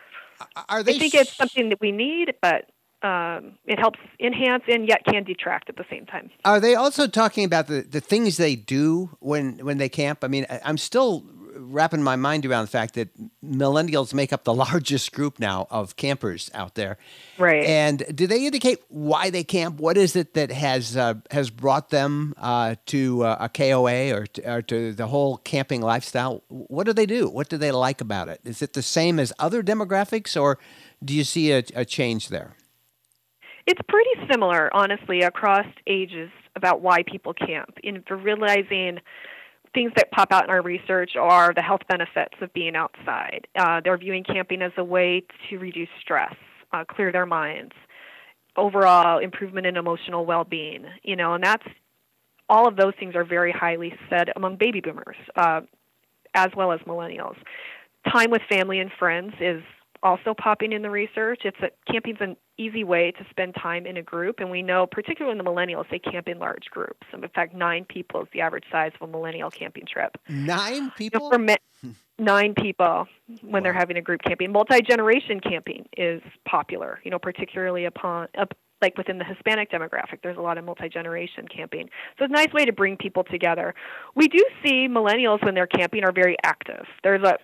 Are they I think it's something that we need, but um, it helps enhance and yet can detract at the same time. Are they also talking about the, the things they do when, when they camp? I mean, I'm still wrapping my mind around the fact that millennials make up the largest group now of campers out there. Right. And do they indicate why they camp? What is it that has uh, has brought them uh, to uh, a K O A or to, or to the whole camping lifestyle? What do they do? What do they like about it? Is it the same as other demographics, or do you see a, a change there? It's pretty similar, honestly, across ages about why people camp. In for realizing things that pop out in our research are the health benefits of being outside. Uh, they're viewing camping as a way to reduce stress, uh, clear their minds, overall improvement in emotional well-being. You know, and that's all of those things are very highly said among baby boomers, uh, as well as millennials. Time with family and friends is also popping in the research. It's a, camping's an easy way to spend time in a group, and we know, particularly in the millennials, they camp in large groups. And in fact, nine people is the average size of a millennial camping trip. Nine people? You know, for me- nine people when wow. they're having a group camping. Multi-generation camping is popular, you know, particularly upon up, like within the Hispanic demographic. There's a lot of multi-generation camping. So it's a nice way to bring people together. We do see millennials when they're camping are very active. There's a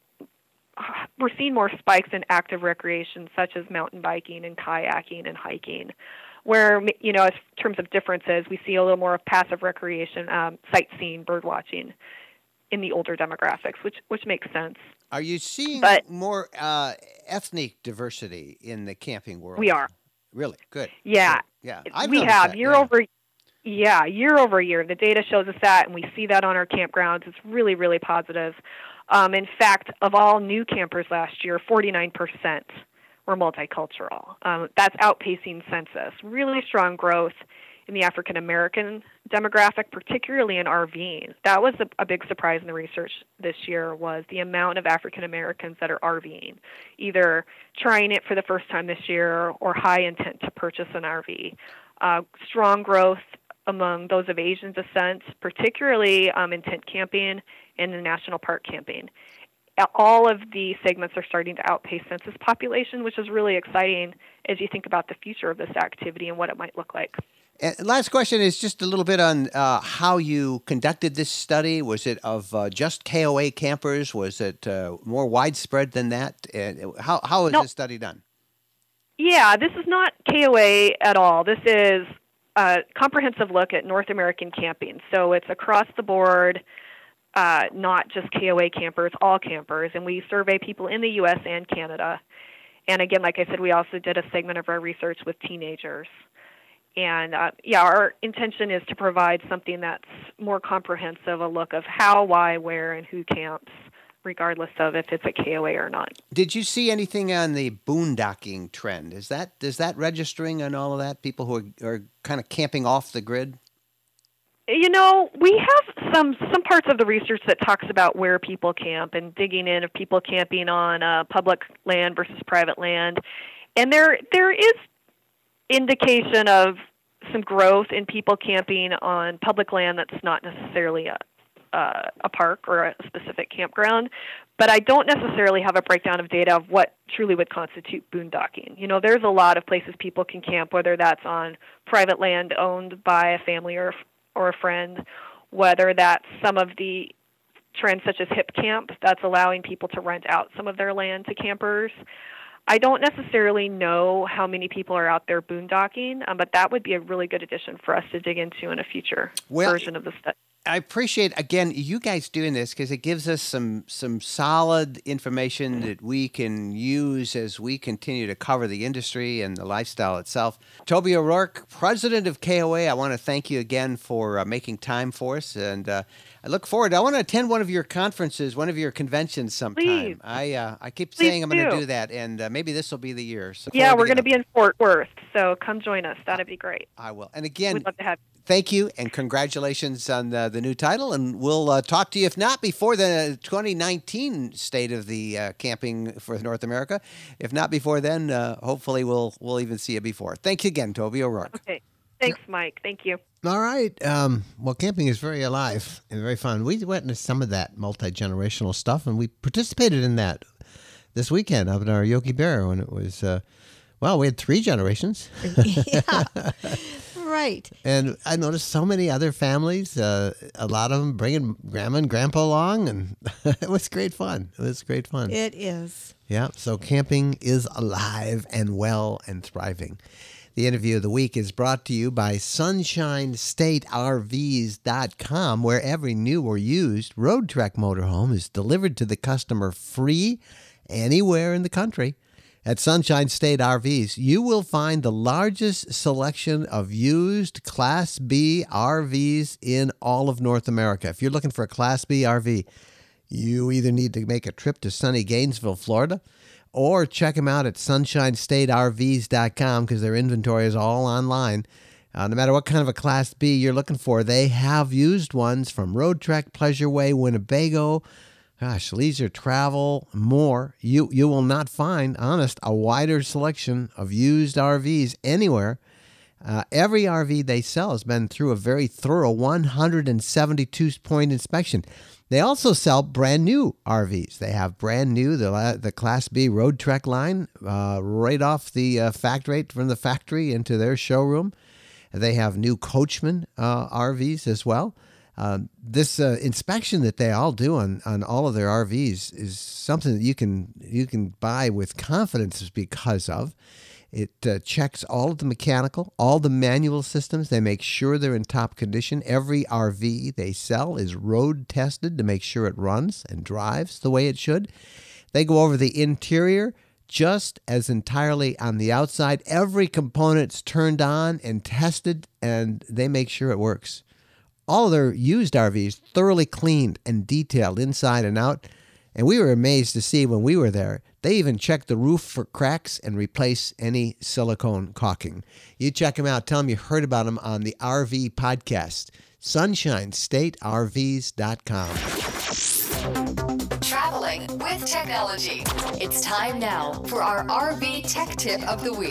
We're seeing more spikes in active recreation, such as mountain biking and kayaking and hiking, where, you know, in terms of differences, we see a little more of passive recreation, um, sightseeing, bird watching in the older demographics, which which makes sense. Are you seeing but, more uh, ethnic diversity in the camping world? We are. Really? Good. Yeah. Good. Yeah. I've we noticed have that, year yeah. over Yeah, year over year. The data shows us that, and we see that on our campgrounds. It's really, really positive. Um, in fact, of all new campers last year, forty-nine percent or multicultural. Um, that's outpacing census. Really strong growth in the African American demographic, particularly in RVing. That was a, a big surprise in the research this year, was the amount of African Americans that are RVing, either trying it for the first time this year or high intent to purchase an R V. Uh, strong growth among those of Asian descent, particularly um, in tent camping and in national park camping. All of the segments are starting to outpace census population, which is really exciting as you think about the future of this activity and what it might look like. And last question is just a little bit on uh, how you conducted this study. Was it of uh, just K O A campers? Was it uh, more widespread than that? And how how is no. this study done? Yeah, this is not K O A at all. This is a comprehensive look at North American camping. So it's across the board, uh, not just K O A campers, all campers. And we survey people in the U S and Canada. And again, like I said, we also did a segment of our research with teenagers. And, uh, yeah, our intention is to provide something that's more comprehensive, a look of how, why, where, and who camps, regardless of if it's a K O A or not. Did you see anything on the boondocking trend? Is that is that registering on all of that? People who are, are kind of camping off the grid? You know, we have some some parts of the research that talks about where people camp and digging in of people camping on uh, public land versus private land. And there there is indication of some growth in people camping on public land that's not necessarily a, uh, a park or a specific campground, but I don't necessarily have a breakdown of data of what truly would constitute boondocking. You know, there's a lot of places people can camp, whether that's on private land owned by a family or or a friend, whether that's some of the trends such as hip camp that's allowing people to rent out some of their land to campers. I don't necessarily know how many people are out there boondocking, um, but that would be a really good addition for us to dig into in a future well, version of the study. I appreciate, again, you guys doing this because it gives us some some solid information that we can use as we continue to cover the industry and the lifestyle itself. Toby O'Rourke, president of K O A, I want to thank you again for uh, making time for us, and uh, I look forward. I want to attend one of your conferences, one of your conventions sometime. Please. I uh, I keep Please saying I'm going to do. do that, and uh, maybe this will be the year. So Yeah, we're going to be in Fort Worth, so come join us. That'd be great. I will. And again, We'd love to have you. Thank you, and congratulations on uh, the new title. And we'll uh, talk to you, if not before the twenty nineteen State of the uh, Camping for North America. If not before then, uh, hopefully we'll we'll even see you before. Thanks again, Toby O'Rourke. Okay. Thanks, Mike. Thank you. All right. Um, well, camping is very alive and very fun. We went into some of that multi-generational stuff, and we participated in that this weekend up in our Yogi Bear when it was, uh, well, we had three generations. Yeah. Right. And I noticed so many other families, uh, a lot of them bringing grandma and grandpa along, and it was great fun. It was great fun. It is. Yeah, so camping is alive and well and thriving. The interview of the week is brought to you by Sunshine State R Vs dot com, where every new or used Road Trek motorhome is delivered to the customer free anywhere in the country. At Sunshine State R Vs, you will find the largest selection of used Class B R Vs in all of North America. If you're looking for a Class B R V, you either need to make a trip to sunny Gainesville, Florida, or check them out at Sunshine State R Vs dot com because their inventory is all online. Uh, no matter what kind of a Class B you're looking for, they have used ones from Road Trek, Pleasureway, Winnebago, gosh, leisure travel, more. You you will not find, honest, a wider selection of used R Vs anywhere. Uh, every R V they sell has been through a very thorough one hundred seventy-two point inspection. They also sell brand new R Vs. They have brand new, the the Class B Road Trek line, uh, right off the uh, factory, from the factory into their showroom. They have new Coachman uh, R Vs as well. Uh, this uh, inspection that they all do on, on all of their R Vs is something that you can you can buy with confidence because of. It uh, checks all of the mechanical, all the manual systems. They make sure they're in top condition. Every R V they sell is road tested to make sure it runs and drives the way it should. They go over the interior just as entirely on the outside. Every component's turned on and tested, and they make sure it works. All of their used R Vs thoroughly cleaned and detailed inside and out. And we were amazed to see when we were there, they even check the roof for cracks and replace any silicone caulking. You check them out. Tell them you heard about them on the R V podcast. sunshine state R Vs dot com. Traveling with technology. It's time now for our R V tech tip of the week.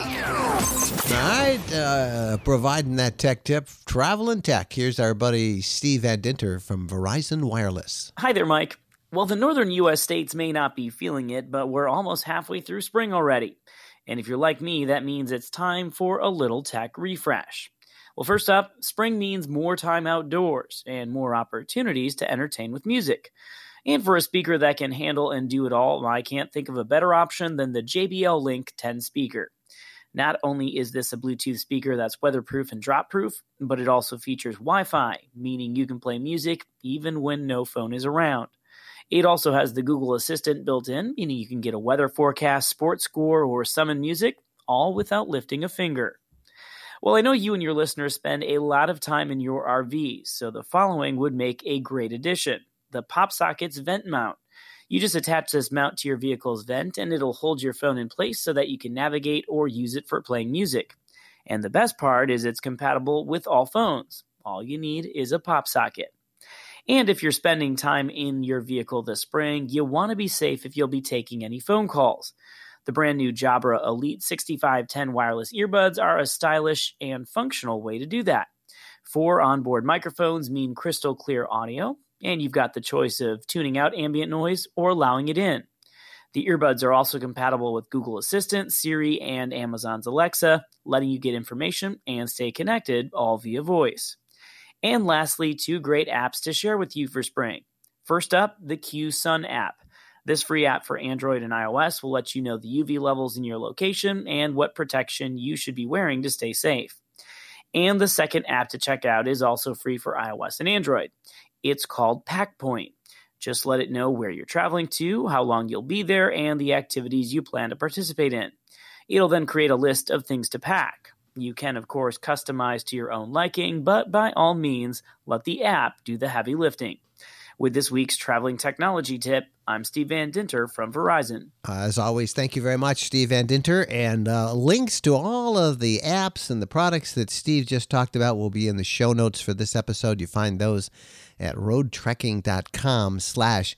All right, uh, providing that tech tip, travel and tech. Here's our buddy Steve Van Dinter from Verizon Wireless. Hi there, Mike. Well, the northern U S states may not be feeling it, but we're almost halfway through spring already. And if you're like me, that means it's time for a little tech refresh. Well, first up, spring means more time outdoors and more opportunities to entertain with music. And for a speaker that can handle and do it all, I can't think of a better option than the J B L Link ten speaker. Not only is this a Bluetooth speaker that's weatherproof and drop-proof, but it also features Wi-Fi, meaning you can play music even when no phone is around. It also has the Google Assistant built in, meaning you can get a weather forecast, sports score, or summon music, all without lifting a finger. Well, I know you and your listeners spend a lot of time in your R Vs, so the following would make a great addition. The PopSockets vent mount. You just attach this mount to your vehicle's vent and it'll hold your phone in place so that you can navigate or use it for playing music. And the best part is it's compatible with all phones. All you need is a pop socket. And if you're spending time in your vehicle this spring, you want to be safe if you'll be taking any phone calls. The brand new Jabra Elite sixty-five ten wireless earbuds are a stylish and functional way to do that. Four onboard microphones mean crystal clear audio, and you've got the choice of tuning out ambient noise or allowing it in. The earbuds are also compatible with Google Assistant, Siri, and Amazon's Alexa, letting you get information and stay connected all via voice. And lastly, two great apps to share with you for spring. First up, the Q Sun app. This free app for Android and iOS will let you know the U V levels in your location and what protection you should be wearing to stay safe. And the second app to check out is also free for iOS and Android. It's called PackPoint. Just let it know where you're traveling to, how long you'll be there, and the activities you plan to participate in. It'll then create a list of things to pack. You can, of course, customize to your own liking, but by all means, let the app do the heavy lifting. With this week's traveling technology tip, I'm Steve Van Dinter from Verizon. Uh, as always, thank you very much, Steve Van Dinter. And uh, links to all of the apps and the products that Steve just talked about will be in the show notes for this episode. You find those at roadtrekking.com slash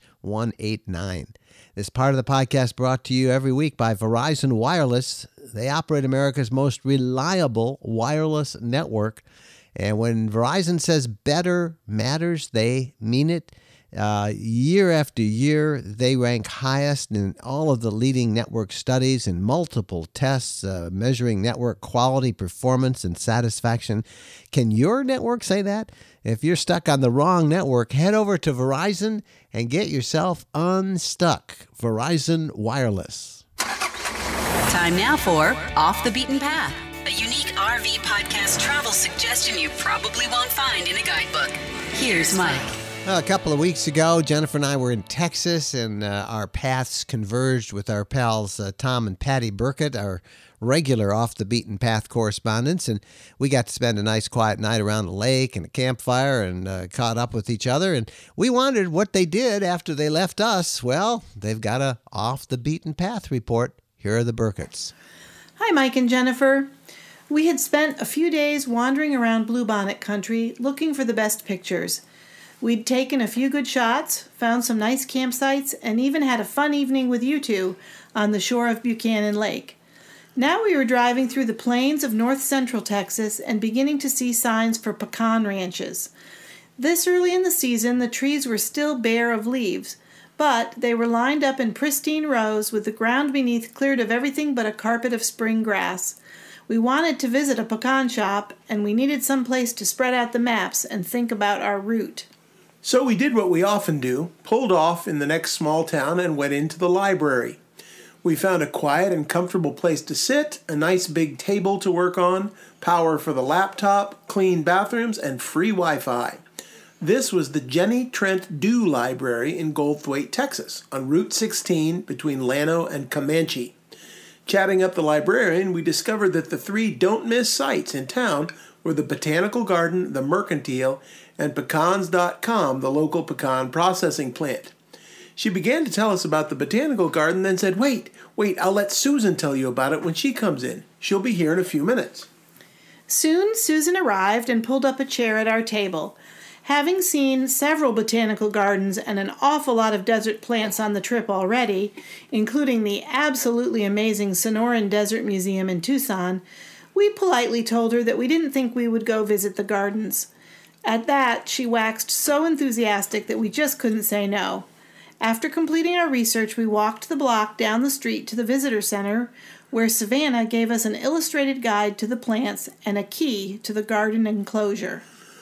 189. This part of the podcast brought to you every week by Verizon Wireless. They operate America's most reliable wireless network. And when Verizon says better matters, they mean it. Uh, year after year, they rank highest in all of the leading network studies and multiple tests uh, measuring network quality, performance, and satisfaction. Can your network say that? If you're stuck on the wrong network, head over to Verizon and get yourself unstuck. Verizon Wireless. Time now for Off the Beaten Path, a unique R V podcast travel suggestion you probably won't find in a guidebook. Here's Mike. Well, a couple of weeks ago, Jennifer and I were in Texas, and uh, our paths converged with our pals uh, Tom and Patty Burkett, our regular off-the-beaten-path correspondents, and we got to spend a nice quiet night around the lake and a campfire and uh, caught up with each other, and we wondered what they did after they left us. Well, they've got a off-the-beaten-path report. Here are the Burketts. Hi, Mike and Jennifer. We had spent a few days wandering around Bluebonnet country looking for the best pictures. We'd taken a few good shots, found some nice campsites, and even had a fun evening with you two on the shore of Buchanan Lake. Now we were driving through the plains of north central Texas and beginning to see signs for pecan ranches. This early in the season, the trees were still bare of leaves, but they were lined up in pristine rows with the ground beneath cleared of everything but a carpet of spring grass. We wanted to visit a pecan shop, and we needed some place to spread out the maps and think about our route. So we did what we often do, pulled off in the next small town and went into the library. We found a quiet and comfortable place to sit, a nice big table to work on, power for the laptop, clean bathrooms, and free Wi-Fi. This was the Jenny Trent Dew Library in Goldthwaite, Texas, on Route sixteen between Llano and Comanche. Chatting up the librarian, we discovered that the three don't-miss sites in town were the Botanical Garden, the Mercantile, and pecans dot com, the local pecan processing plant. She began to tell us about the botanical garden, then said, wait, wait, I'll let Susan tell you about it when she comes in. She'll be here in a few minutes. Soon Susan arrived and pulled up a chair at our table. Having seen several botanical gardens and an awful lot of desert plants on the trip already, including the absolutely amazing Sonoran Desert Museum in Tucson, we politely told her that we didn't think we would go visit the gardens. At that, she waxed so enthusiastic that we just couldn't say no. After completing our research, we walked the block down the street to the visitor center, where Savannah gave us an illustrated guide to the plants and a key to the garden enclosure.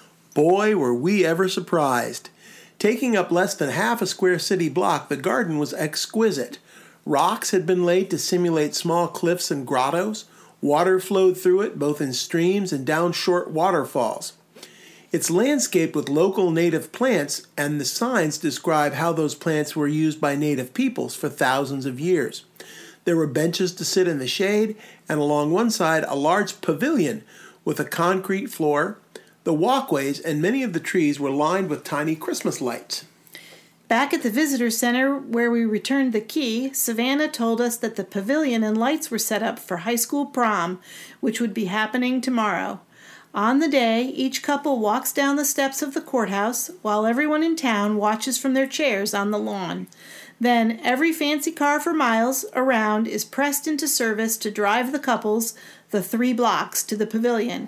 Boy, were we ever surprised. Taking up less than half a square city block, the garden was exquisite. Rocks had been laid to simulate small cliffs and grottos. Water flowed through it, both in streams and down short waterfalls. It's landscaped with local native plants, and the signs describe how those plants were used by native peoples for thousands of years. There were benches to sit in the shade, and along one side a large pavilion with a concrete floor. The walkways and many of the trees were lined with tiny Christmas lights. Back at the visitor center, where we returned the key, Savannah told us that the pavilion and lights were set up for high school prom, which would be happening tomorrow. On the day, each couple walks down the steps of the courthouse, while everyone in town watches from their chairs on the lawn. Then, every fancy car for miles around is pressed into service to drive the couples the three blocks to the pavilion.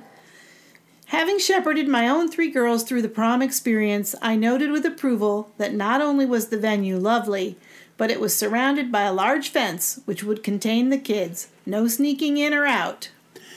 Having shepherded my own three girls through the prom experience, I noted with approval that not only was the venue lovely, but it was surrounded by a large fence which would contain the kids. No sneaking in or out.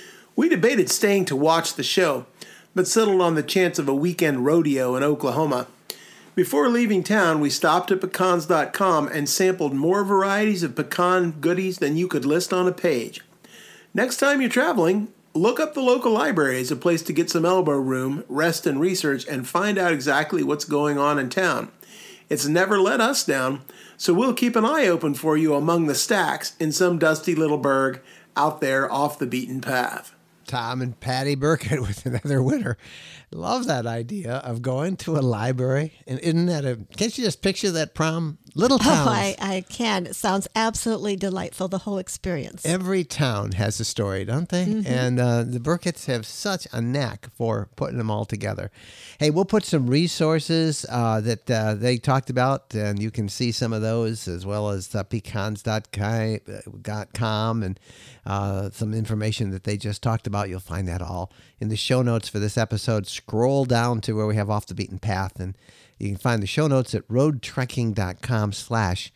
We debated staying to watch the show, but settled on the chance of a weekend rodeo in Oklahoma. Before leaving town, we stopped at pecans dot com and sampled more varieties of pecan goodies than you could list on a page. Next time you're traveling, look up the local library as a place to get some elbow room, rest and research, and find out exactly what's going on in town. It's never let us down, so we'll keep an eye open for you among the stacks in some dusty little burg out there off the beaten path. Tom and Patty Burkett with another winner. Love that idea of going to a library. And isn't that a, can't you just picture that prom? Little towns. Oh, I, I can. It sounds absolutely delightful, the whole experience. Every town has a story, don't they? Mm-hmm. And uh, the Burketts have such a knack for putting them all together. Hey, we'll put some resources uh, that uh, they talked about, and you can see some of those, as well as uh, pecans dot com and uh, some information that they just talked about. You'll find that all in the show notes for this episode. Scroll down to where we have Off the Beaten Path, and you can find the show notes at roadtrekking.com slash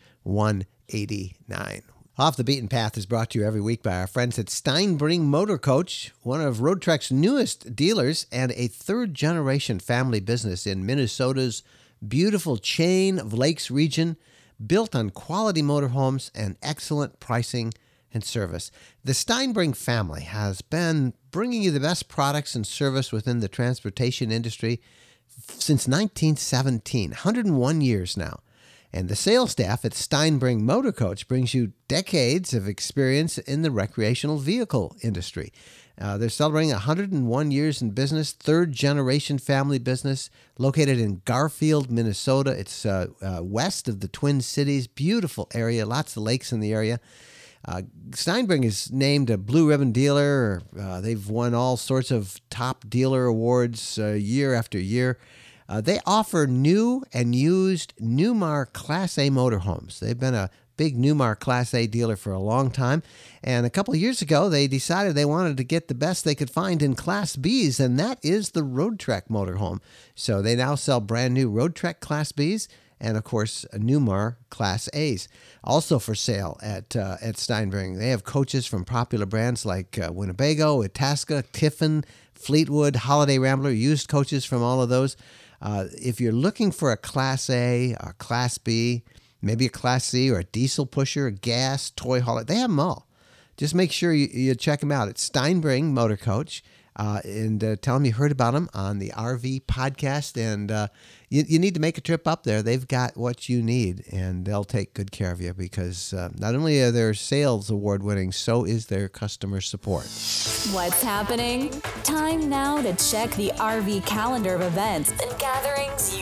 189. Off the Beaten Path is brought to you every week by our friends at Steinbring Motor Coach, one of Road Trek's newest dealers and a third-generation family business in Minnesota's beautiful chain of lakes region, built on quality motorhomes and excellent pricing and service. The Steinbring family has been bringing you the best products and service within the transportation industry since nineteen seventeen, one hundred one years now. And the sales staff at Steinbring Motor Coach brings you decades of experience in the recreational vehicle industry. Uh, they're celebrating one hundred one years in business, third-generation family business, located in Garfield, Minnesota. It's uh, uh, west of the Twin Cities, beautiful area, lots of lakes in the area. Uh, Steinbring is named a Blue Ribbon dealer. Uh, they've won all sorts of top dealer awards uh, year after year. Uh, they offer new and used Newmar Class A motorhomes. They've been a big Newmar Class A dealer for a long time. And a couple of years ago, they decided they wanted to get the best they could find in Class Bs, and that is the Road Trek motorhome. So they now sell brand new Road Trek Class Bs and, of course, Newmar Class A's. Also for sale at uh, at Steinbring. They have coaches from popular brands like uh, Winnebago, Itasca, Tiffin, Fleetwood, Holiday Rambler, used coaches from all of those. Uh, if you're looking for a Class A, a Class B, maybe a Class C, or a diesel pusher, a gas, toy hauler, they have them all. Just make sure you, you check them out at Steinbring Motor Coach. Uh, and uh, tell them you heard about them on the R V podcast, and uh, you, you need to make a trip up there. They've got what you need, and they'll take good care of you, because uh, not only are their sales award-winning, so is their customer support. What's happening? Time now to check the R V calendar of events and gatherings you need to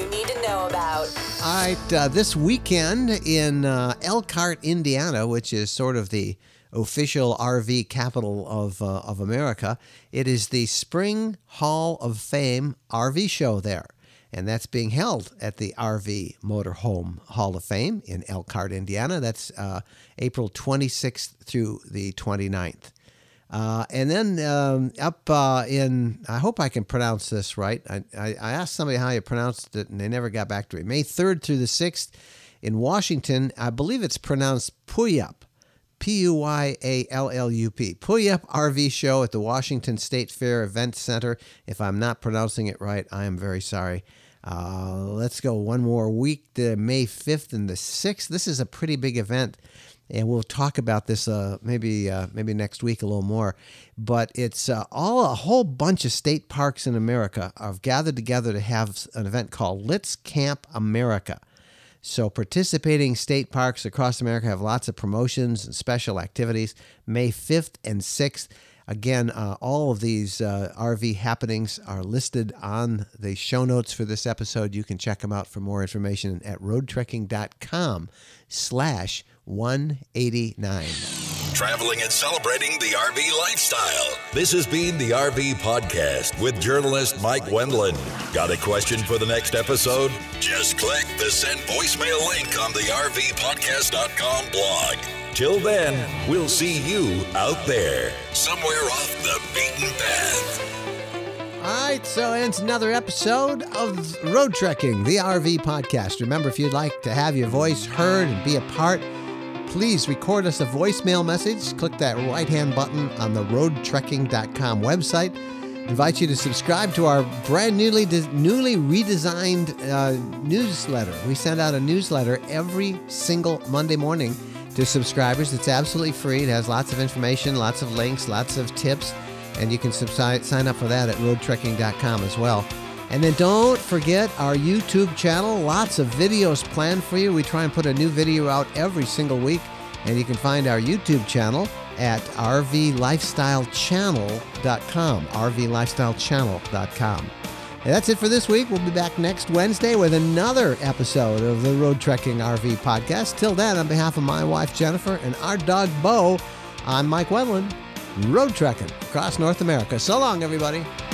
know about. All right, uh, this weekend in uh, Elkhart, Indiana, which is sort of the official R V capital of uh, of America, it is the Spring Hall of Fame R V show there. And that's being held at the R V Motorhome Hall of Fame in Elkhart, Indiana. That's uh, April twenty-sixth through the twenty-ninth. Uh, and then um, up uh, in, I hope I can pronounce this right. I, I, I asked somebody how you pronounced it, and they never got back to me. May third through the sixth in Washington, I believe it's pronounced Puyallup, P U Y A L L U P. Puyallup R V Show at the Washington State Fair Event Center. If I'm not pronouncing it right, I am very sorry. Uh, let's go one more week to May fifth and the sixth. This is a pretty big event, and we'll talk about this uh, maybe uh, maybe next week a little more. But it's uh, all a whole bunch of state parks in America have gathered together to have an event called Let's Camp America. So participating state parks across America have lots of promotions and special activities. May fifth and sixth. Again, uh, all of these uh, R V happenings are listed on the show notes for this episode. You can check them out for more information at roadtrekking.com slash 189. Traveling and celebrating the R V lifestyle. This has been the R V Podcast with journalist Mike Wendland. Got a question for the next episode? Just click the send voicemail link on the R V podcast dot com blog. Till then, we'll see you out there, somewhere off the beaten path. All right, so it's another episode of Road Trekking, the R V Podcast. Remember, if you'd like to have your voice heard and be a part, please record us a voicemail message. Click that right-hand button on the road trekking dot com website. Invite you to subscribe to our brand newly newly redesigned uh, newsletter. We send out a newsletter every single Monday morning to subscribers. It's absolutely free. It has lots of information, lots of links, lots of tips, and you can subside, sign up for that at road trekking dot com as well. And then don't forget our YouTube channel. Lots of videos planned for you. We try and put a new video out every single week, and you can find our YouTube channel at r v lifestyle channel dot com, r v lifestyle channel dot com. And that's it for this week. We'll be back next Wednesday with another episode of the Road Trekking R V Podcast. Till then, on behalf of my wife, Jennifer, and our dog, Bo, I'm Mike Wendland, road trekking across North America. So long, everybody.